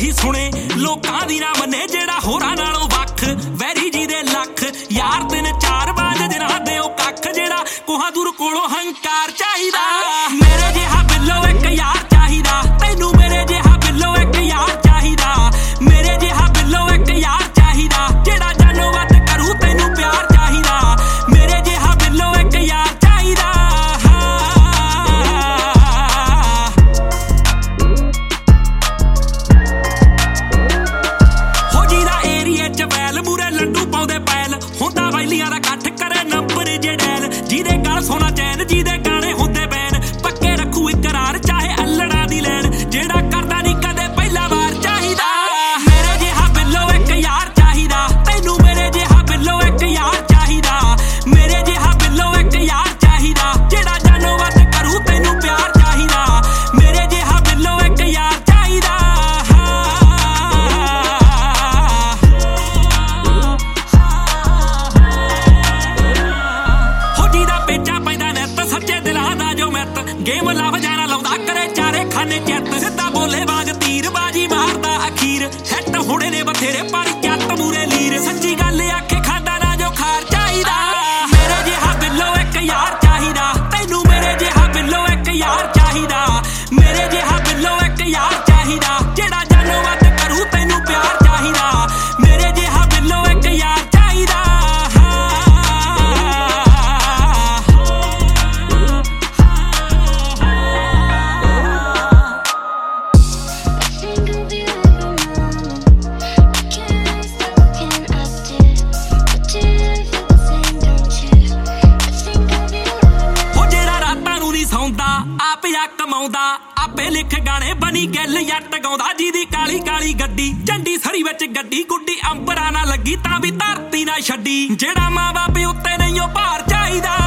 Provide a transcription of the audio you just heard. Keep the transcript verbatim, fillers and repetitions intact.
मर्जी सुने लोकां दी ना मने जेड़ा होरां नालों वख वैरी जी दे लख यार दिन चार बाज दिना दे ओ कख जेड़ा कोहा दूर कोलों हंकार चाहिदा मेरे जिहा बिल्लो एक यार चाहिदा तैनू मेरे जिहा बिल्लो एक यार चाहिदा मेरे जिहा बिल्लो एक यार चाहिदा जेड़ा जानो वध करू तैनू प्यार चाहिदा मेरे जिहा बिल्लो एक यार चाहिदा हो जीदा एरिया च बैल मूरे लड्डू पाउंदे बैल हुंदा वैलियां दा कट्ठ करे नंबर जड़ैल जीदे गल सोना चैन जीदे गाने हुंदे बैन पक्के रखू इकरार चाहे अल्लड़ा दी लैन जेड़ा करदा नहीं कदे पहला वार चाहिदा मेरे जिहा बिल्लो एक यार चाहिदा तैनू मेरे जिहा बिल्लो एक यार चाहिदा मेरे जिहा बिल्लो एक यार चाहिदा जेड़ा जानो वध करू तैनू प्यार चाहिदा मेरे जिहा बिल्लो एक यार चाहिदा हो जीदा पेचा पैंदा नैत सच्चे दिलां दा जो मैत गेम लव जाना लाउंदा करे चारे खाने चैत सिद्धा बोले बाज तीर बाजी मारदा अखीर हैट होणे ने बथेरे पर जट मूरे लीर सच्ची गल आखे खादा ना जो खार चाहिदा मेरे जिहा बिल्लो एक यार चाहिदा तैनू मेरे जिहा बिल्लो एक यार चाहिदा मेरे जिहा बिल्लो एक यार चाहिदा जेड़ा जानो वध करू तैनू प्यार चाहिदा मेरे जिहा बिल्लो एक यार चाहिदा आपे लिख गाने बनी गल जट गाउंदा जीदी काली काली गड्डी झंडी सरी विच गड्डी गुड्डी अंबरा ना लगी तां भी धरती ना छड्डी जेड़ा मां बाप उत्ते नहीं ओ भार चाहिदा